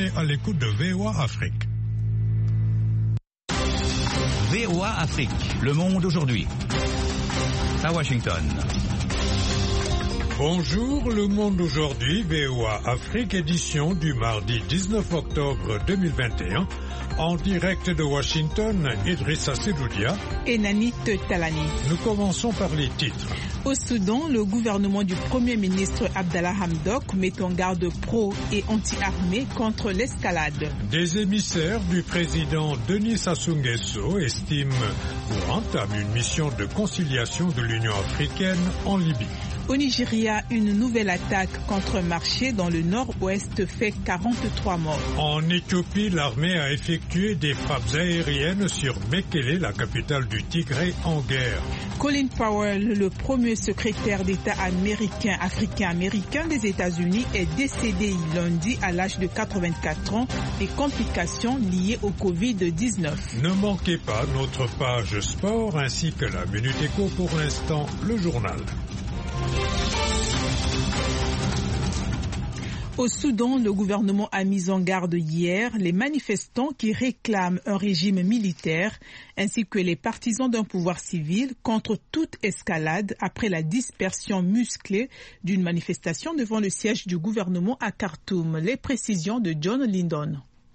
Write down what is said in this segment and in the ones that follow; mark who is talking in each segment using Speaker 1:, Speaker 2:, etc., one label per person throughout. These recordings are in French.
Speaker 1: soirée à l'écoute de VOA Afrique.
Speaker 2: VOA Afrique, le monde aujourd'hui. À Washington.
Speaker 1: Bonjour, le monde aujourd'hui, VOA Afrique, édition du mardi 19 octobre 2021. En direct de Washington, Idrissa Sedoudia
Speaker 3: et Nanit Talani.
Speaker 1: Nous commençons par les titres.
Speaker 3: Au Soudan, le gouvernement du Premier ministre Abdallah Hamdok met en garde pro et anti-armée contre l'escalade.
Speaker 1: Des émissaires du président Denis Sassou Nguesso estiment ou entament une mission de conciliation de l'Union africaine en Libye.
Speaker 3: Au Nigeria, une nouvelle attaque contre un marché dans le nord-ouest fait 43 morts.
Speaker 1: En Éthiopie, l'armée a effectué des frappes aériennes sur Mekele, la capitale du Tigré, en guerre.
Speaker 3: Colin Powell, le premier secrétaire d'État africain-américain des États-Unis, est décédé lundi à l'âge de 84 ans des complications liées au Covid-19.
Speaker 1: Ne manquez pas notre page sport ainsi que la Minute Éco, pour l'instant, le journal.
Speaker 3: Au Soudan, le gouvernement a mis en garde hier les manifestants qui réclament un régime militaire ainsi que les partisans d'un pouvoir civil contre toute escalade après la dispersion musclée d'une manifestation devant le siège du gouvernement à Khartoum. Les précisions de John Lindon.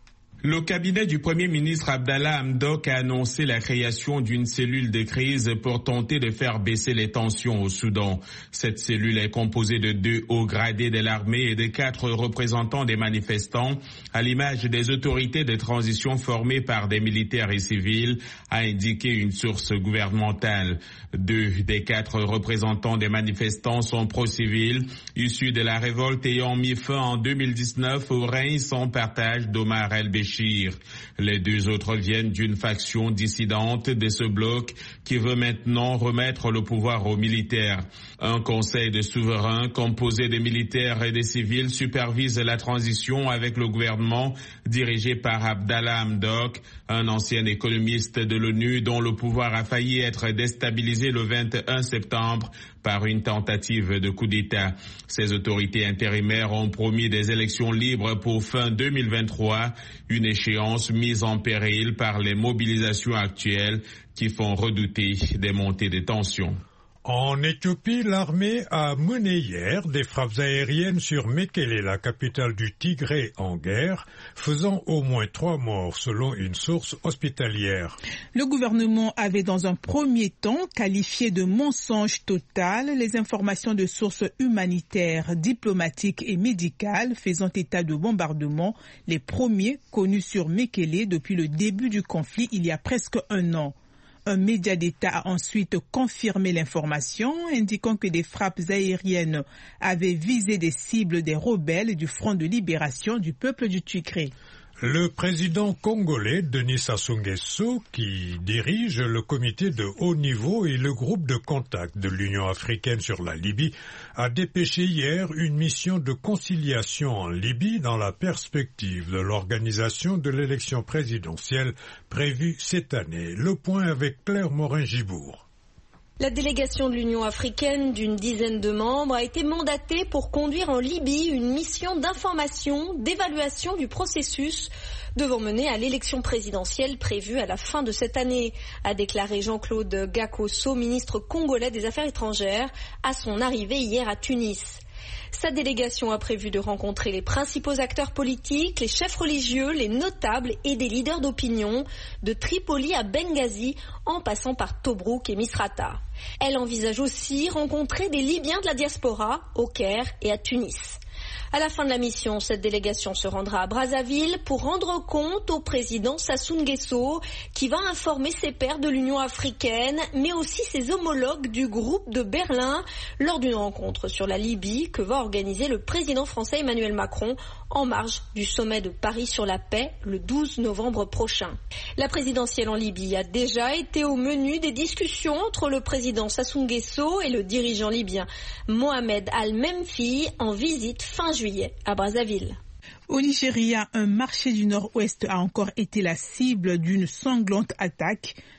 Speaker 4: Le cabinet du Premier ministre Abdallah Hamdok a annoncé la création d'une cellule de crise pour tenter de faire baisser les tensions au Soudan. Cette cellule est composée de 2 hauts gradés de l'armée et de 4 représentants des manifestants, à l'image des autorités de transition formées par des militaires et civils, a indiqué une source gouvernementale. 2 des 4 représentants des manifestants sont pro-civils, issus de la révolte ayant mis fin en 2019 au règne sans partage d'Omar el-Béchir. Les 2 autres viennent d'une faction dissidente de ce bloc qui veut maintenant remettre le pouvoir aux militaires. Un conseil de souverains composé de militaires et de civils supervise la transition avec le gouvernement dirigé par Abdallah Hamdok, un ancien économiste de l'ONU dont le pouvoir a failli être déstabilisé le 21 septembre par une tentative de coup d'État. Ces autorités intérimaires ont promis des élections libres pour fin 2023, une échéance mise en péril par les mobilisations actuelles qui font redouter des montées de tensions.
Speaker 1: En Éthiopie, l'armée a mené hier des frappes aériennes sur Mekele, la capitale du Tigré, en guerre, faisant au moins 3 morts selon une source hospitalière.
Speaker 3: Le gouvernement avait dans un premier temps qualifié de mensonge total les informations de sources humanitaires, diplomatiques et médicales faisant état de bombardements, les premiers connus sur Mekele depuis le début du conflit il y a presque 1 an. Un média d'État a ensuite confirmé l'information, indiquant que des frappes aériennes avaient visé des cibles des rebelles du Front de libération du peuple du Tigré.
Speaker 1: Le président congolais Denis Sassou Nguesso, qui dirige le comité de haut niveau et le groupe de contact de l'Union africaine sur la Libye, a dépêché hier une mission de conciliation en Libye dans la perspective de l'organisation de l'élection présidentielle prévue cette année. Le point avec Claire Morin-Gibourg.
Speaker 5: La délégation de l'Union africaine d'une dizaine de membres a été mandatée pour conduire en Libye une mission d'information, d'évaluation du processus devant mener à l'élection présidentielle prévue à la fin de cette année, a déclaré Jean-Claude Gakosso, ministre congolais des Affaires étrangères, à son arrivée hier à Tunis. Sa délégation a prévu de rencontrer les principaux acteurs politiques, les chefs religieux, les notables et des leaders d'opinion, de Tripoli à Benghazi, en passant par Tobrouk et Misrata. Elle envisage aussi rencontrer des Libyens de la diaspora, au Caire et à Tunis. À la fin de la mission, cette délégation se rendra à Brazzaville pour rendre compte au président Sassou Nguesso, qui va informer ses pairs de l'Union africaine, mais aussi ses homologues du groupe de Berlin, lors d'une rencontre sur la Libye que va organiser le président français Emmanuel Macron en marge du sommet de Paris sur la paix le 12 novembre prochain. La présidentielle en Libye a déjà été au menu des discussions entre le président Sassou Nguesso et le dirigeant libyen Mohamed Al-Menfi en visite fin juillet à Brazzaville.
Speaker 3: Au Nigeria, un marché du Nord-Ouest a encore été la cible d'une sanglante attaque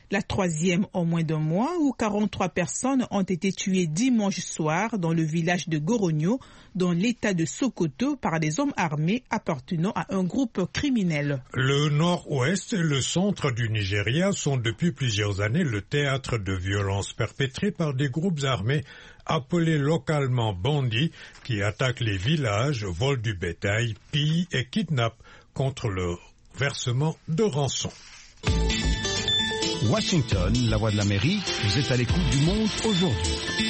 Speaker 3: La troisième en moins d'un mois où 43 personnes ont été tuées dimanche soir dans le village de Goronyo, dans l'état de Sokoto, par des hommes armés appartenant à un groupe criminel.
Speaker 1: Le nord-ouest et le centre du Nigeria sont depuis plusieurs années le théâtre de violences perpétrées par des groupes armés appelés localement bandits qui attaquent les villages, volent du bétail, pillent et kidnappent contre le versement de rançon.
Speaker 2: Washington, la voix de l'Amérique, vous êtes à l'écoute du monde aujourd'hui.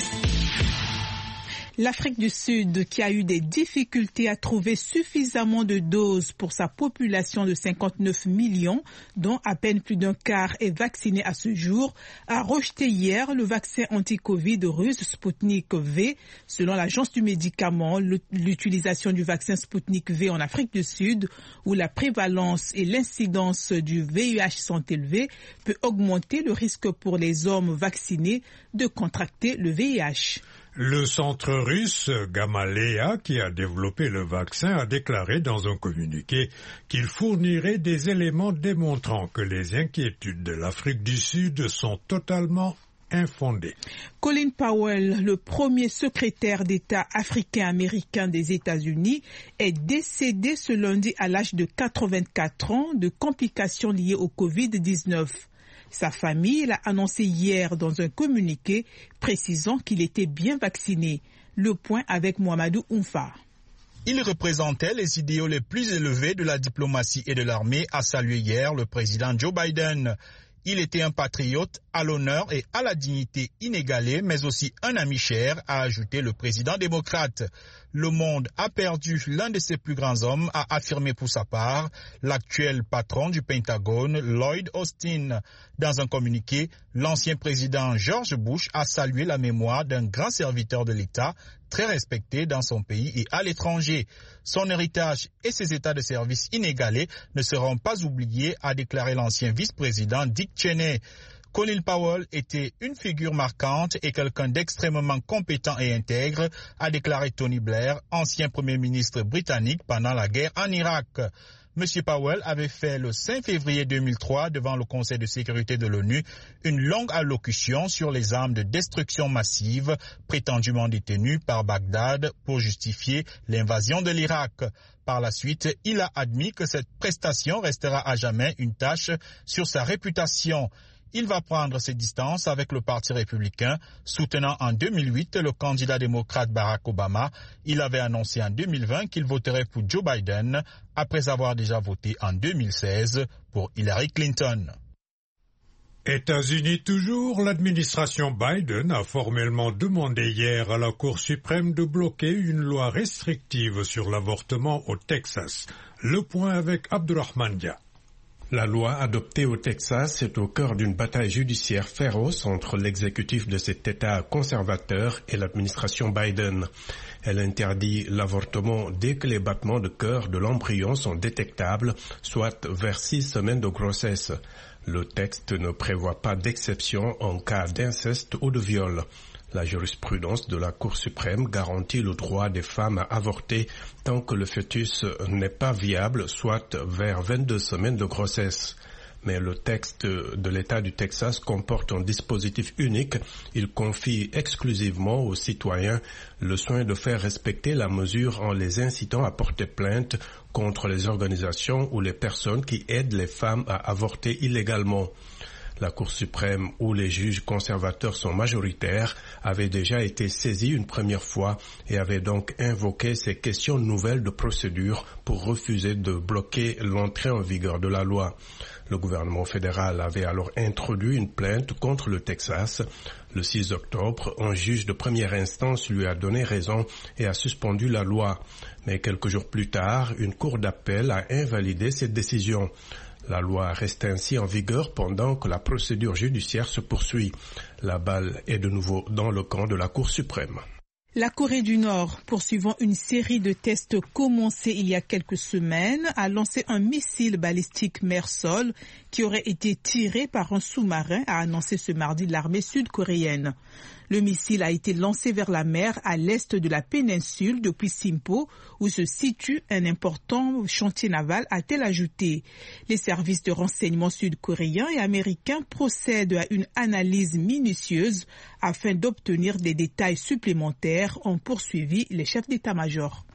Speaker 3: L'Afrique du Sud, qui a eu des difficultés à trouver suffisamment de doses pour sa population de 59 millions, dont à peine plus d'un quart est vacciné à ce jour, a rejeté hier le vaccin anti-Covid russe Sputnik V. Selon l'agence du médicament, l'utilisation du vaccin Sputnik V en Afrique du Sud, où la prévalence et l'incidence du VIH sont élevées, peut augmenter le risque pour les hommes vaccinés de contracter le VIH.
Speaker 1: Le centre russe Gamaleya, qui a développé le vaccin, a déclaré dans un communiqué qu'il fournirait des éléments démontrant que les inquiétudes de l'Afrique du Sud sont totalement infondées.
Speaker 3: Colin Powell, le premier secrétaire d'État africain-américain des États-Unis, est décédé ce lundi à l'âge de 84 ans de complications liées au Covid-19. Sa famille l'a annoncé hier dans un communiqué précisant qu'il était bien vacciné. Le point avec Mohamedou Oumfa.
Speaker 6: Il représentait les idéaux les plus élevés de la diplomatie et de l'armée, a salué hier le président Joe Biden. Il était un patriote à l'honneur et à la dignité inégalée, mais aussi un ami cher, a ajouté le président démocrate. Le monde a perdu l'un de ses plus grands hommes, a affirmé pour sa part l'actuel patron du Pentagone, Lloyd Austin. Dans un communiqué, l'ancien président George Bush a salué la mémoire d'un grand serviteur de l'État, très respecté dans son pays et à l'étranger. Son héritage et ses états de service inégalés ne seront pas oubliés, a déclaré l'ancien vice-président Dick Cheney. Colin Powell était une figure marquante et quelqu'un d'extrêmement compétent et intègre, a déclaré Tony Blair, ancien premier ministre britannique pendant la guerre en Irak. M. Powell avait fait le 5 février 2003 devant le Conseil de sécurité de l'ONU une longue allocution sur les armes de destruction massive prétendument détenues par Bagdad pour justifier l'invasion de l'Irak. Par la suite, il a admis que cette prestation restera à jamais une tache sur sa réputation. Il va prendre ses distances avec le Parti républicain, soutenant en 2008 le candidat démocrate Barack Obama. Il avait annoncé en 2020 qu'il voterait pour Joe Biden, après avoir déjà voté en 2016 pour Hillary Clinton.
Speaker 1: États-Unis toujours, l'administration Biden a formellement demandé hier à la Cour suprême de bloquer une loi restrictive sur l'avortement au Texas. Le point avec Abdurrahman Dia.
Speaker 7: La loi adoptée au Texas est au cœur d'une bataille judiciaire féroce entre l'exécutif de cet État conservateur et l'administration Biden. Elle interdit l'avortement dès que les battements de cœur de l'embryon sont détectables, soit vers 6 semaines de grossesse. Le texte ne prévoit pas d'exception en cas d'inceste ou de viol. La jurisprudence de la Cour suprême garantit le droit des femmes à avorter tant que le fœtus n'est pas viable, soit vers 22 semaines de grossesse. Mais le texte de l'État du Texas comporte un dispositif unique. Il confie exclusivement aux citoyens le soin de faire respecter la mesure en les incitant à porter plainte contre les organisations ou les personnes qui aident les femmes à avorter illégalement. La Cour suprême, où les juges conservateurs sont majoritaires, avait déjà été saisie une première fois et avait donc invoqué ces questions nouvelles de procédure pour refuser de bloquer l'entrée en vigueur de la loi. Le gouvernement fédéral avait alors introduit une plainte contre le Texas. Le 6 octobre, un juge de première instance lui a donné raison et a suspendu la loi. Mais quelques jours plus tard, une cour d'appel a invalidé cette décision. La loi reste ainsi en vigueur pendant que la procédure judiciaire se poursuit. La balle est de nouveau dans le camp de la Cour suprême.
Speaker 3: La Corée du Nord, poursuivant une série de tests commencés il y a quelques semaines, a lancé un missile balistique mer-sol qui aurait été tiré par un sous-marin, a annoncé ce mardi l'armée sud-coréenne. Le missile a été lancé vers la mer à l'est de la péninsule depuis Simpo, où se situe un important chantier naval, a-t-elle ajouté. Les services de renseignement sud-coréens et américains procèdent à une analyse minutieuse afin d'obtenir des détails supplémentaires, ont poursuivi les chefs d'état-major.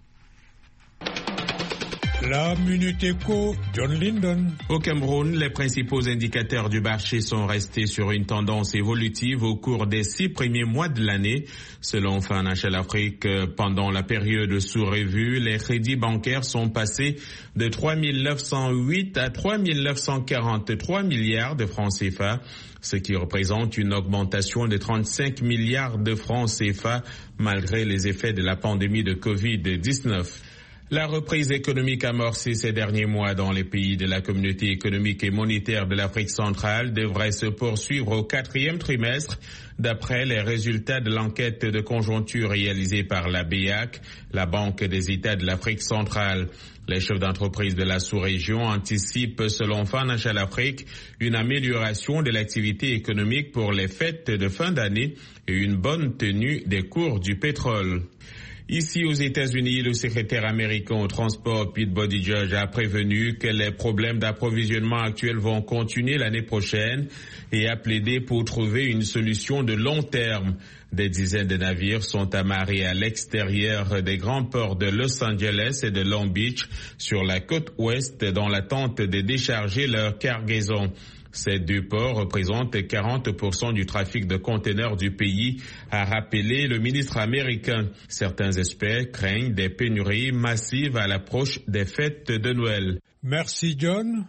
Speaker 1: La Minute Éco, John Linden.
Speaker 4: Au Cameroun, les principaux indicateurs du marché sont restés sur une tendance évolutive au cours des 6 premiers mois de l'année. Selon Financial Afrique, pendant la période sous revue, les crédits bancaires sont passés de 3 908 à 3 943 milliards de francs CFA, ce qui représente une augmentation de 35 milliards de francs CFA malgré les effets de la pandémie de Covid-19. La reprise économique amorcée ces derniers mois dans les pays de la Communauté économique et monétaire de l'Afrique centrale devrait se poursuivre au 4e trimestre, d'après les résultats de l'enquête de conjoncture réalisée par la BEAC, la Banque des États de l'Afrique centrale. Les chefs d'entreprise de la sous-région anticipent, selon Financial Afrique, une amélioration de l'activité économique pour les fêtes de fin d'année et une bonne tenue des cours du pétrole. Ici aux États-Unis, le secrétaire américain au transport Pete Buttigieg a prévenu que les problèmes d'approvisionnement actuels vont continuer l'année prochaine et a plaidé pour trouver une solution de long terme. Des dizaines de navires sont amarrés à l'extérieur des grands ports de Los Angeles et de Long Beach sur la côte ouest dans l'attente de décharger leur cargaison. Ces 2 ports représentent 40% du trafic de conteneurs du pays, a rappelé le ministre américain. Certains experts craignent des pénuries massives à l'approche des fêtes de Noël.
Speaker 1: Merci John.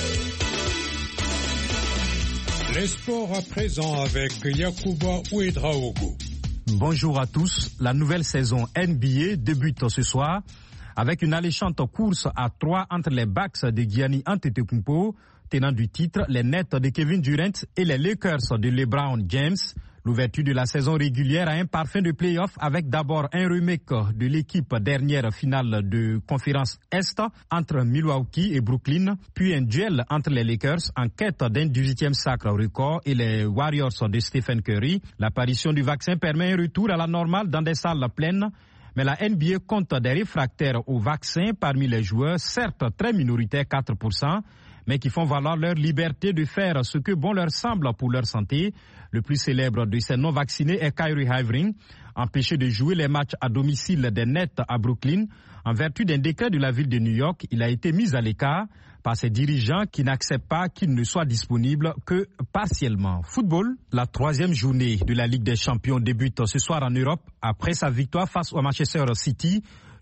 Speaker 1: Les sports à présent avec Yacouba Ouedraogo.
Speaker 8: Bonjour à tous. La nouvelle saison NBA débute ce soir avec une alléchante course à 3 entre les Bucks de Giannis Antetokounmpo, tenant du titre, les Nets de Kevin Durant et les Lakers de LeBron James. L'ouverture de la saison régulière a un parfum de play-off avec d'abord un remake de l'équipe dernière finale de conférence Est entre Milwaukee et Brooklyn, puis un duel entre les Lakers en quête d'un 18e sacre record et les Warriors de Stephen Curry. L'apparition du vaccin permet un retour à la normale dans des salles pleines. Mais la NBA compte des réfractaires au vaccin parmi les joueurs, certes très minoritaires, 4%, mais qui font valoir leur liberté de faire ce que bon leur semble pour leur santé. Le plus célèbre de ces non-vaccinés est Kyrie Irving, empêché de jouer les matchs à domicile des Nets à Brooklyn. En vertu d'un décret de la ville de New York, il a été mis à l'écart par ses dirigeants qui n'acceptent pas qu'il ne soit disponible que partiellement. Football, la 3e journée de la Ligue des Champions débute ce soir en Europe. Après sa victoire face au Manchester City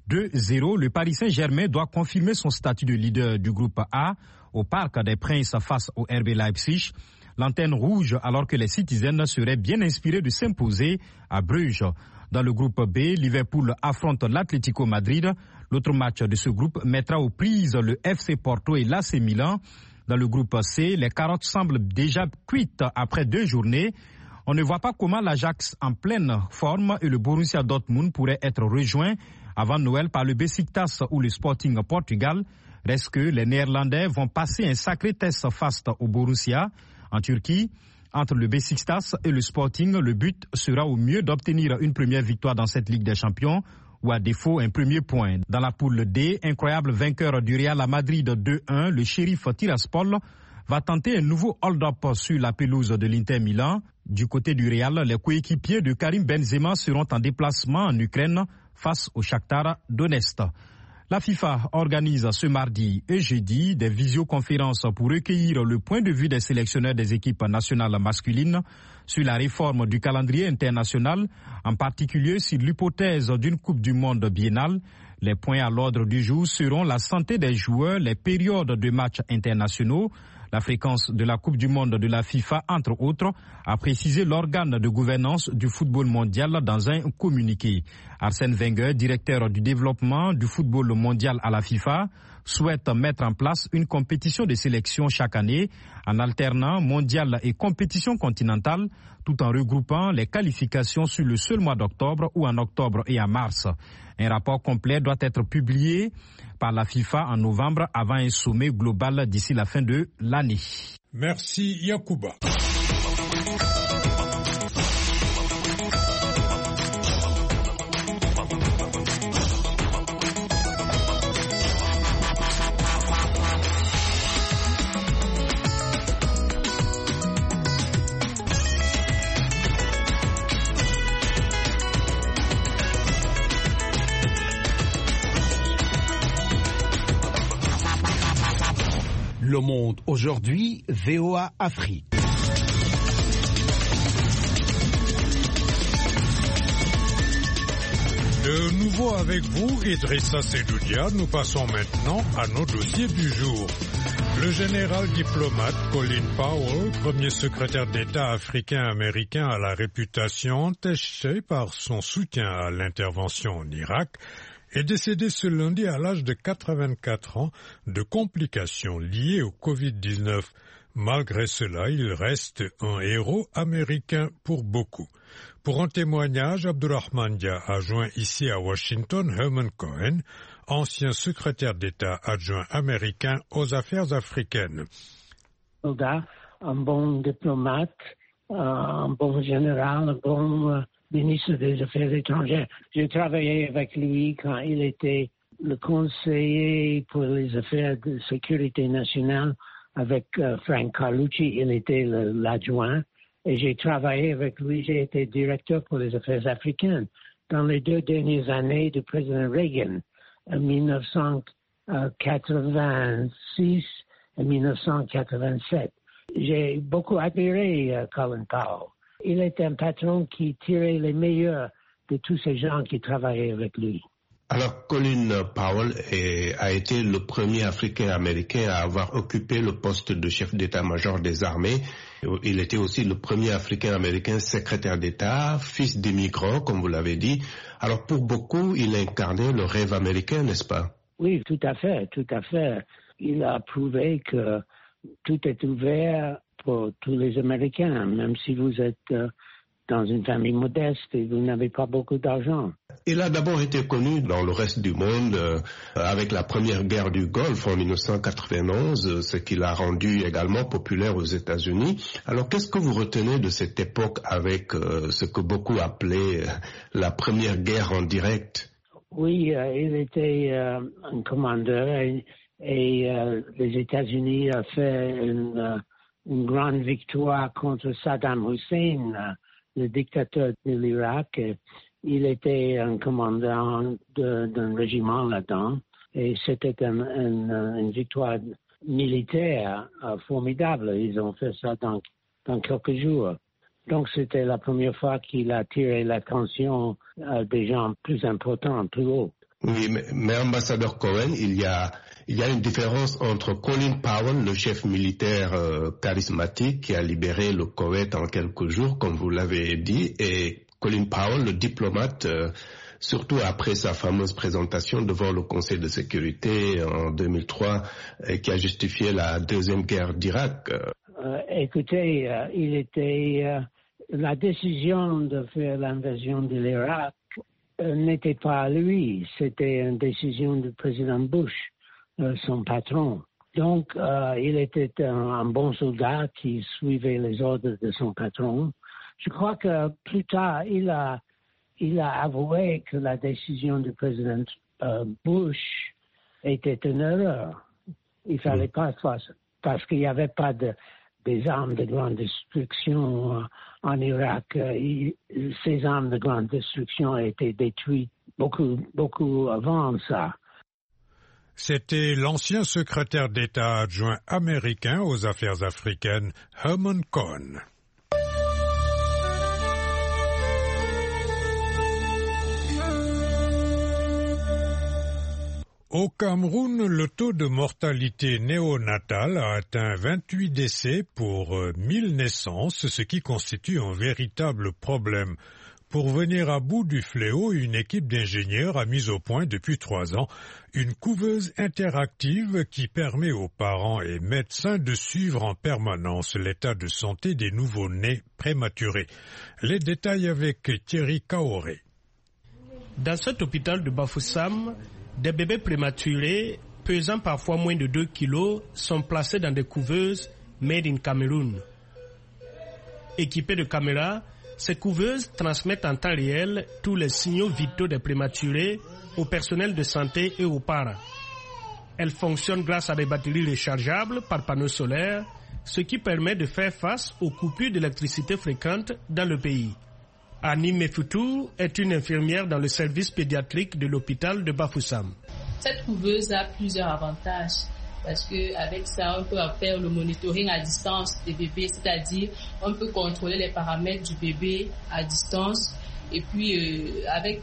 Speaker 8: 2-0, le Paris Saint-Germain doit confirmer son statut de leader du groupe A au Parc des Princes face au RB Leipzig. L'antenne rouge alors que les Citizens seraient bien inspirés de s'imposer à Bruges. Dans le groupe B, Liverpool affronte l'Atlético Madrid. L'autre match de ce groupe mettra aux prises le FC Porto et l'AC Milan. Dans le groupe C, les carottes semblent déjà cuites après 2 journées. On ne voit pas comment l'Ajax en pleine forme et le Borussia Dortmund pourraient être rejoints avant Noël par le Besiktas ou le Sporting Portugal. Reste que les Néerlandais vont passer un sacré test face au Borussia. En Turquie, entre le Besiktas et le Sporting, le but sera au mieux d'obtenir une première victoire dans cette Ligue des Champions ou à défaut un premier point. Dans la poule D, incroyable vainqueur du Real à Madrid 2-1, le Sheriff Tiraspol va tenter un nouveau hold-up sur la pelouse de l'Inter Milan. Du côté du Real, les coéquipiers de Karim Benzema seront en déplacement en Ukraine face au Shakhtar Donetsk. La FIFA organise ce mardi et jeudi des visioconférences pour recueillir le point de vue des sélectionneurs des équipes nationales masculines sur la réforme du calendrier international, en particulier sur l'hypothèse d'une Coupe du Monde biennale. Les points à l'ordre du jour seront la santé des joueurs, les périodes de matchs internationaux, la fréquence de la Coupe du Monde de la FIFA, entre autres, a précisé l'organe de gouvernance du football mondial dans un communiqué. Arsène Wenger, directeur du développement du football mondial à la FIFA, souhaite mettre en place une compétition de sélection chaque année en alternant mondial et compétition continentale, tout en regroupant les qualifications sur le seul mois d'octobre ou en octobre et en mars. Un rapport complet doit être publié par la FIFA en novembre avant un sommet global d'ici la fin de l'année.
Speaker 1: Merci Yacouba.
Speaker 2: Le Monde aujourd'hui, VOA Afrique.
Speaker 1: De nouveau avec vous, Idrissa Sedoudia, nous passons maintenant à nos dossiers du jour. Le général diplomate Colin Powell, premier secrétaire d'État africain-américain à la réputation entachée par son soutien à l'intervention en Irak, est décédé ce lundi à l'âge de 84 ans de complications liées au Covid-19. Malgré cela, il reste un héros américain pour beaucoup. Pour un témoignage, Abdurrahman Dia a joint ici à Washington Herman Cohen, ancien secrétaire d'État adjoint américain aux affaires africaines.
Speaker 9: Un bon diplomate, un bon général, un bon ministre des Affaires étrangères. J'ai travaillé avec lui quand il était le conseiller pour les affaires de sécurité nationale avec Frank Carlucci. Il était l'adjoint. Et j'ai travaillé avec lui, j'ai été directeur pour les affaires africaines dans les 2 dernières années du président Reagan, en 1986 et 1987. J'ai beaucoup admiré Colin Powell. Il était un patron qui tirait les meilleurs de tous ces gens qui travaillaient avec lui.
Speaker 10: Alors, Colin Powell a été le premier Africain-Américain à avoir occupé le poste de chef d'état-major des armées. Il était aussi le premier Africain-Américain secrétaire d'État, fils d'immigrants, comme vous l'avez dit. Alors, pour beaucoup, il incarnait le rêve américain, n'est-ce pas?
Speaker 9: Oui, tout à fait, tout à fait. Il a prouvé que tout est ouvert pour tous les Américains, même si vous êtes dans une famille modeste et vous n'avez pas beaucoup d'argent.
Speaker 10: Il a d'abord été connu dans le reste du monde avec la première guerre du Golfe en 1991, ce qui l'a rendu également populaire aux États-Unis. Alors, qu'est-ce que vous retenez de cette époque avec ce que beaucoup appelaient la première guerre en direct?
Speaker 9: Oui, il était un commandeur et les États-Unis ont fait une grande victoire contre Saddam Hussein, le dictateur de l'Irak. Il était un commandant d'un régiment là-dedans et c'était une victoire militaire formidable. Ils ont fait ça dans quelques jours. Donc c'était la première fois qu'il a attiré l'attention des gens plus importants, plus haut.
Speaker 10: Oui, mais ambassadeur Cohen, il y a une différence entre Colin Powell, le chef militaire charismatique qui a libéré le Koweït en quelques jours, comme vous l'avez dit, et Colin Powell, le diplomate, surtout après sa fameuse présentation devant le Conseil de sécurité en 2003, qui a justifié la deuxième guerre d'Irak.
Speaker 9: Écoutez, la décision de faire l'invasion de l'Irak n'était pas à lui, c'était une décision du président Bush, son patron. Donc, il était un bon soldat qui suivait les ordres de son patron. Je crois que plus tard, il a avoué que la décision du président Bush était une erreur. Il fallait pas faire ça, parce qu'il n'y avait pas des armes de grande destruction en Irak. Ces armes de grande destruction ont été détruites beaucoup avant ça.
Speaker 1: C'était l'ancien secrétaire d'État adjoint américain aux affaires africaines, Herman Cohen. Au Cameroun, le taux de mortalité néonatale a atteint 28 décès pour 1000 naissances, ce qui constitue un véritable problème. Pour venir à bout du fléau, une équipe d'ingénieurs a mis au point depuis 3 ans une couveuse interactive qui permet aux parents et médecins de suivre en permanence l'état de santé des nouveau-nés prématurés. Les détails avec Thierry Kaoré.
Speaker 11: Dans cet hôpital de Bafoussam, des bébés prématurés, pesant parfois moins de 2 kilos, sont placés dans des couveuses made in Cameroun. Équipées de caméras, ces couveuses transmettent en temps réel tous les signaux vitaux des prématurés au personnel de santé et aux parents. Elles fonctionnent grâce à des batteries rechargeables par panneaux solaires, ce qui permet de faire face aux coupures d'électricité fréquentes dans le pays. Annie Mefoutou est une infirmière dans le service pédiatrique de l'hôpital de Bafoussam.
Speaker 12: Cette couveuse a plusieurs avantages. parce qu'avec ça, on peut faire le monitoring à distance des bébés, c'est-à-dire on peut contrôler les paramètres du bébé à distance. Et puis avec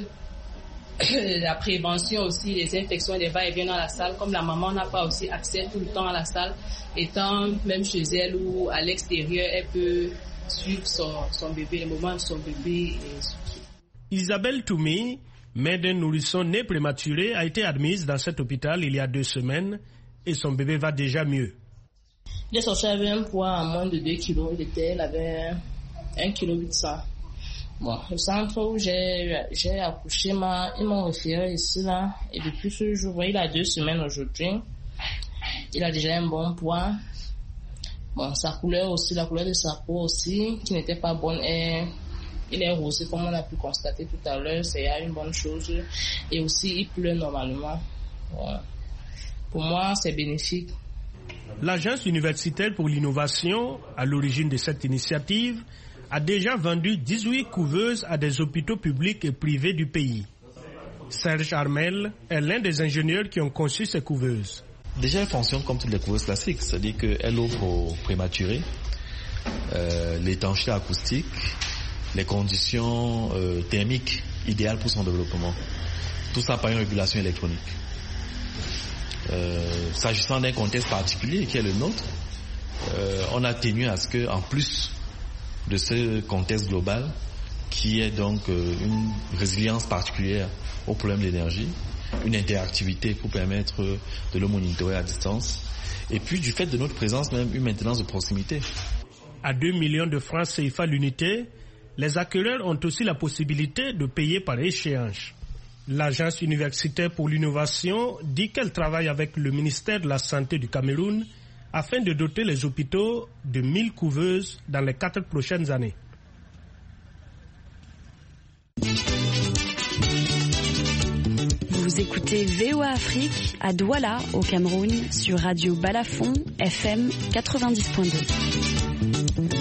Speaker 12: la prévention aussi, les infections, les va-et-vient dans la salle, comme la maman n'a pas aussi accès tout le temps à la salle, étant même chez elle ou à l'extérieur, elle peut suivre son bébé, le moment de son bébé.
Speaker 11: Isabelle Toumi, mère d'un nourrisson né prématuré, a été admise dans cet hôpital il y a 2 semaines et son bébé va déjà mieux.
Speaker 12: J'ai sorti avec un poids à moins de 2 kilos, elle avait 1,8 kg. Bon, le centre où j'ai accouché, ils m'ont référé ici, là, et depuis ce jour, il a 2 semaines aujourd'hui. Il a déjà un bon poids. Bon, sa couleur aussi, la couleur de sa peau aussi, qui n'était pas bonne, il est rosé, comme on a pu constater tout à l'heure, c'est une bonne chose. Et aussi, il pleure normalement. Voilà. Pour moi, c'est bénéfique.
Speaker 11: L'Agence universitaire pour l'innovation, à l'origine de cette initiative, a déjà vendu 18 couveuses à des hôpitaux publics et privés du pays. Serge Armel est l'un des ingénieurs qui ont conçu ces couveuses.
Speaker 13: Déjà, elle fonctionne comme toutes les couveuses classiques, c'est-à-dire qu'elle offre aux prématurés l'étanchéité acoustique, les conditions thermiques idéales pour son développement. Tout ça par une régulation électronique. S'agissant d'un contexte particulier qui est le nôtre, on a tenu à ce que, en plus de ce contexte global, qui est donc une résilience particulière aux problèmes d'énergie, une interactivité pour permettre de le monitorer à distance, et puis du fait de notre présence même, une maintenance de proximité.
Speaker 11: À 2 millions de francs CFA l'unité, les acquéreurs ont aussi la possibilité de payer par échéance. L'Agence universitaire pour l'innovation dit qu'elle travaille avec le ministère de la Santé du Cameroun afin de doter les hôpitaux de 1000 couveuses dans les 4 prochaines années.
Speaker 14: Vous écoutez VOA Afrique à Douala, au Cameroun, sur Radio Balafon, FM 90.2.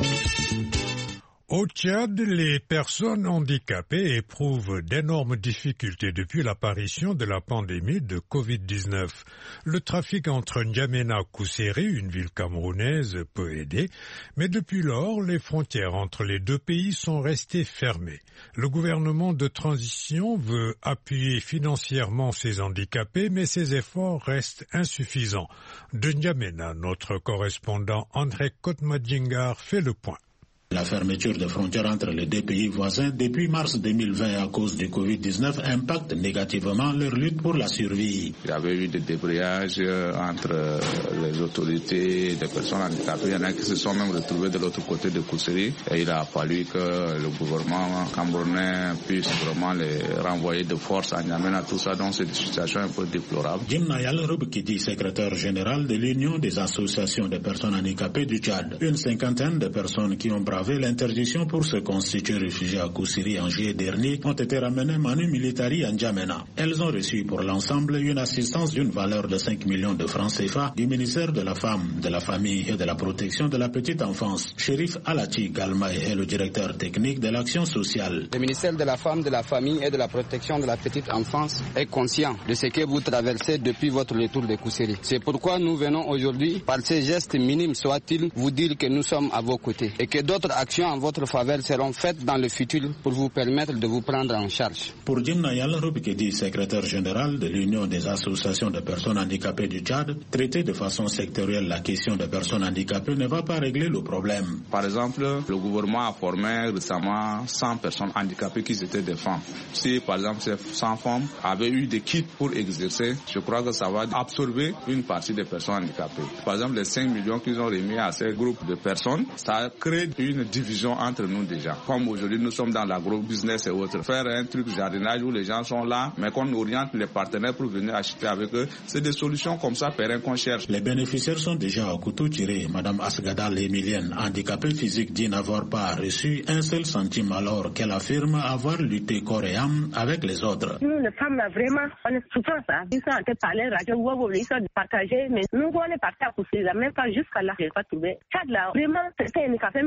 Speaker 1: Au Tchad, les personnes handicapées éprouvent d'énormes difficultés depuis l'apparition de la pandémie de Covid-19. Le trafic entre N'Djamena et Kousséri, une ville camerounaise, peut aider, mais depuis lors, les frontières entre les 2 pays sont restées fermées. Le gouvernement de transition veut appuyer financièrement ces handicapés, mais ces efforts restent insuffisants. De N'Djamena, notre correspondant André Kotmadjingar fait le point.
Speaker 15: La fermeture des frontières entre les 2 pays voisins depuis mars 2020 à cause du Covid-19 impacte négativement leur lutte pour la survie.
Speaker 16: Il y avait eu des débrayages entre les autorités et les personnes handicapées. Il y en a qui se sont même retrouvés de l'autre côté de Kousséri. Et il a fallu que le gouvernement camerounais puisse vraiment les renvoyer de force à N'Djamena, tout ça. Donc c'est une situation un peu déplorable.
Speaker 15: Jim Nayal Rubkidi, secrétaire général de l'Union des associations des personnes handicapées du Tchad. Une 50aine de personnes qui ont l'interdiction pour se constituer réfugiés à Kousséri en juillet dernier ont été ramenées manu militari à N'Djamena. Elles ont reçu pour l'ensemble une assistance d'une valeur de 5 millions de francs CFA du ministère de la Femme, de la Famille et de la Protection de la Petite Enfance. Chérif Alati Galmaï est le directeur technique de l'action sociale.
Speaker 17: Le ministère de la Femme, de la Famille et de la Protection de la Petite Enfance est conscient de ce que vous traversez depuis votre retour de Kousséri. C'est pourquoi nous venons aujourd'hui, par ces gestes minimes soient-ils, vous dire que nous sommes à vos côtés et que d'autres actions en votre faveur seront faites dans le futur pour vous permettre de vous prendre en charge.
Speaker 15: Pour Jim Nayal Rubkidi, secrétaire général de l'Union des associations de personnes handicapées du Tchad, traiter de façon sectorielle la question des personnes handicapées ne va pas régler le problème.
Speaker 16: Par exemple, le gouvernement a formé récemment 100 personnes handicapées qui étaient des femmes. Si par exemple ces 100 femmes avaient eu des kits pour exercer, je crois que ça va absorber une partie des personnes handicapées. Par exemple, les 5 millions qu'ils ont remis à ces groupes de personnes, ça crée une division entre nous déjà. Comme aujourd'hui nous sommes dans l'agro-business et autres. Faire un truc jardinage où les gens sont là, mais qu'on oriente les partenaires pour venir acheter avec eux, c'est des solutions comme ça, pérennes qu'on cherche.
Speaker 15: Les bénéficiaires sont déjà au couteau tiré. Madame Asgada Lémilienne, handicapée physique, dit n'avoir pas reçu un seul centime alors qu'elle affirme avoir lutté corps et âme avec les autres.
Speaker 18: Nous, les femmes, là, vraiment, on est souffrant ça. Ils sont en train de parler, ils sont partagés, mais nous, on est partis à pousser, même pas jusqu'à là, je n'ai pas trouvé. Tchad, là, vraiment, c'était handicapé, mais on est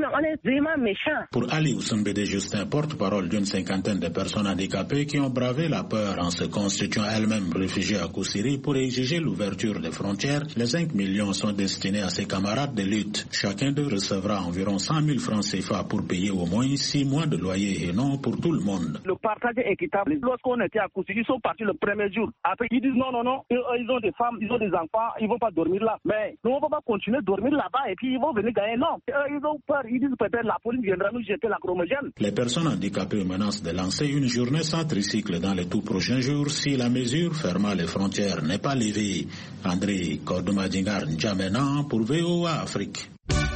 Speaker 18: vraiment méchant.
Speaker 15: Pour Ali Oussembede Justin, porte-parole d'une cinquantaine de personnes handicapées qui ont bravé la peur en se constituant elles-mêmes réfugiées à Koussiri pour exiger l'ouverture des frontières, les 5 millions sont destinés à ses camarades de lutte. Chacun d'eux recevra environ 100 000 francs CFA pour payer au moins 6 mois de loyer et non pour tout le monde.
Speaker 19: Le partage est équitable. Lorsqu'on était à Koussiri, ils sont partis le premier jour. Après, ils disent non, ils ont des femmes, ils ont des enfants, ils ne vont pas dormir là. Mais nous, on ne va pas continuer de dormir là-bas et puis ils vont venir gagner. Non, ils ont peur. Ils disent peut-être la police viendra nous jeter la chromogène.
Speaker 15: Les personnes handicapées menacent de lancer une journée sans tricycle dans les tout prochains jours si la mesure fermant les frontières n'est pas levée. André Kordomadingar N'Djamena pour VOA Afrique.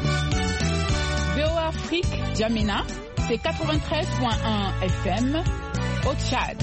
Speaker 20: VOA Afrique, N'Djamena, c'est 93.1 FM au Tchad.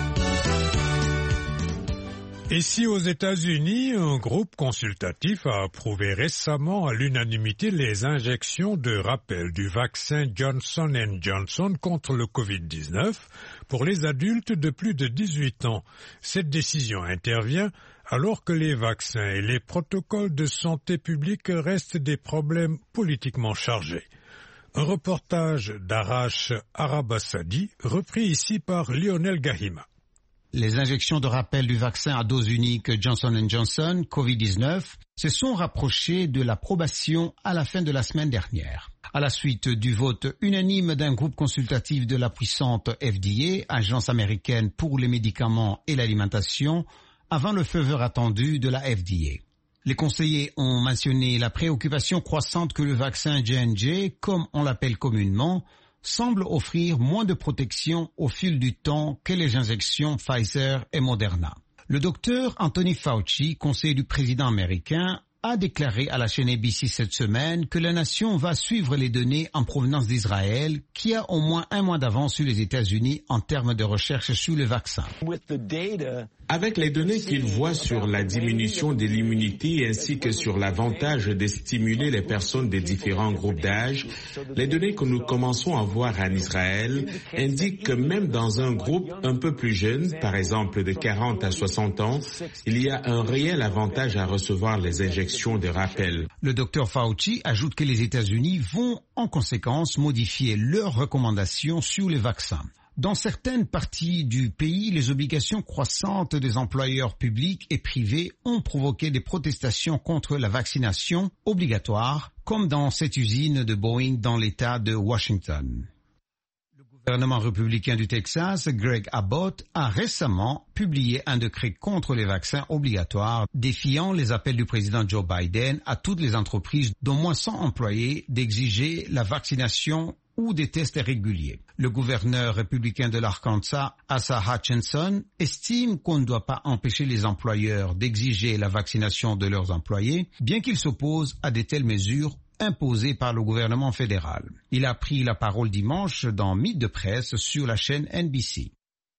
Speaker 1: Ici aux États-Unis, un groupe consultatif a approuvé récemment à l'unanimité les injections de rappel du vaccin Johnson & Johnson contre le Covid-19 pour les adultes de plus de 18 ans. Cette décision intervient alors que les vaccins et les protocoles de santé publique restent des problèmes politiquement chargés. Un reportage d'Arash Arabasadi, repris ici par Lionel Gahima.
Speaker 21: Les injections de rappel du vaccin à dose unique Johnson & Johnson Covid-19 se sont rapprochées de l'approbation à la fin de la semaine dernière. À la suite du vote unanime d'un groupe consultatif de la puissante FDA, Agence américaine pour les médicaments et l'alimentation, avant le feu vert attendu de la FDA. Les conseillers ont mentionné la préoccupation croissante que le vaccin J&J, comme on l'appelle communément, semble offrir moins de protection au fil du temps que les injections Pfizer et Moderna. Le docteur Anthony Fauci, conseiller du président américain, a déclaré à la chaîne ABC cette semaine que la nation va suivre les données en provenance d'Israël, qui a au moins un mois d'avance sur les États-Unis en termes de recherche sur le vaccin.
Speaker 4: Avec les données qu'il voit sur la diminution de l'immunité ainsi que sur l'avantage de stimuler les personnes des différents groupes d'âge, les données que nous commençons à voir en Israël indiquent que même dans un groupe un peu plus jeune, par exemple de 40 à 60 ans, il y a un réel avantage à recevoir les injections de rappel.
Speaker 21: Le docteur Fauci ajoute que les États-Unis vont en conséquence modifier leurs recommandations sur les vaccins. Dans certaines parties du pays, les obligations croissantes des employeurs publics et privés ont provoqué des protestations contre la vaccination obligatoire, comme dans cette usine de Boeing dans l'État de Washington. Le gouvernement républicain du Texas, Greg Abbott, a récemment publié un décret contre les vaccins obligatoires, défiant les appels du président Joe Biden à toutes les entreprises d'au moins 100 employés d'exiger la vaccination ou des tests réguliers. Le gouverneur républicain de l'Arkansas, Asa Hutchinson, estime qu'on ne doit pas empêcher les employeurs d'exiger la vaccination de leurs employés, bien qu'il s'oppose à de telles mesures imposées par le gouvernement fédéral. Il a pris la parole dimanche dans Mythe de presse sur la chaîne NBC.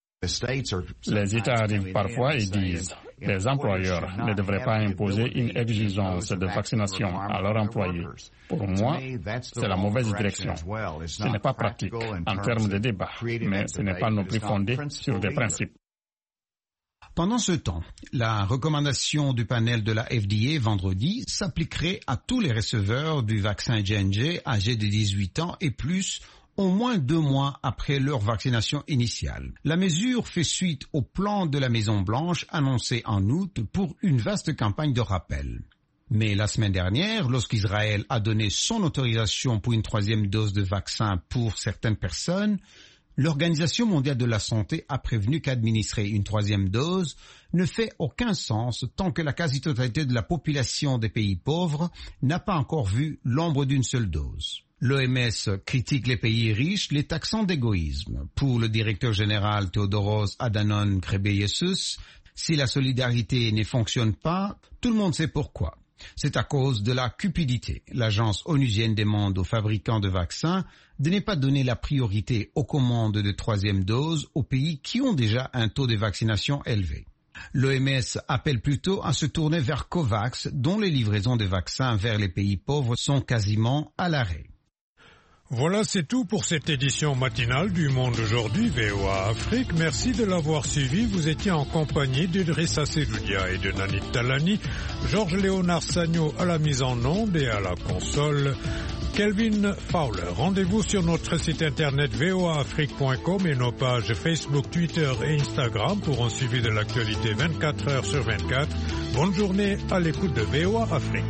Speaker 22: Les États arrivent parfois et disent « Les employeurs ne devraient pas imposer une exigence de vaccination à leurs employés. » Pour moi, c'est la mauvaise direction. Ce n'est pas pratique en termes de débat, mais ce n'est pas non plus fondé sur des principes.
Speaker 21: Pendant ce temps, la recommandation du panel de la FDA vendredi s'appliquerait à tous les receveurs du vaccin J&J âgés de 18 ans et plus au moins 2 mois après leur vaccination initiale. La mesure fait suite au plan de la Maison-Blanche annoncé en août pour une vaste campagne de rappel. Mais la semaine dernière, lorsqu'Israël a donné son autorisation pour une 3e dose de vaccin pour certaines personnes, l'Organisation mondiale de la santé a prévenu qu'administrer une 3e dose ne fait aucun sens tant que la quasi-totalité de la population des pays pauvres n'a pas encore vu l'ombre d'une seule dose. L'OMS critique les pays riches, les taxant d'égoïsme. Pour le directeur général Theodoros Adhanom Ghebreyesus, si la solidarité ne fonctionne pas, tout le monde sait pourquoi. C'est à cause de la cupidité. L'agence onusienne demande aux fabricants de vaccins de ne pas donner la priorité aux commandes de 3e dose aux pays qui ont déjà un taux de vaccination élevé. L'OMS appelle plutôt à se tourner vers COVAX, dont les livraisons de vaccins vers les pays pauvres sont quasiment à l'arrêt.
Speaker 1: Voilà, c'est tout pour cette édition matinale du Monde aujourd'hui, VOA Afrique. Merci de l'avoir suivi. Vous étiez en compagnie d'Idrissa Seloudia et de Nanit Talani, Georges Léonard Sagno à la mise en onde et à la console. Kelvin Fowler. Rendez-vous sur notre site internet voaafrique.com et nos pages Facebook, Twitter et Instagram pour un suivi de l'actualité 24 heures sur 24. Bonne journée à l'écoute de VOA Afrique.